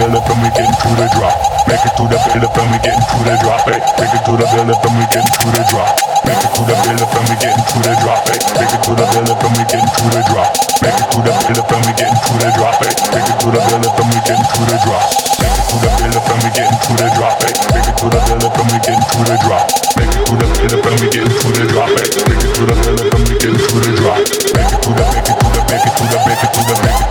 Philip and we getting to the drop. Make it to the Philip and we getting to the drop. Hey, take it to the Philip and we getting to the drop. Make it to the Philip and we getting to the drop. Hey, take it to the Philip and we getting to the drop. Make it to the Philip and we getting to the drop. Hey, take it to the Philip and we getting to the drop. Make it to the Philip and we getting to the drop. Hey, take it to the Philip and we getting to the drop. Make it to the Philip and we getting to the drop. Hey, take it to the Philip and we getting to the drop. Make it to the, make it to the, make it to the, make it to the, make it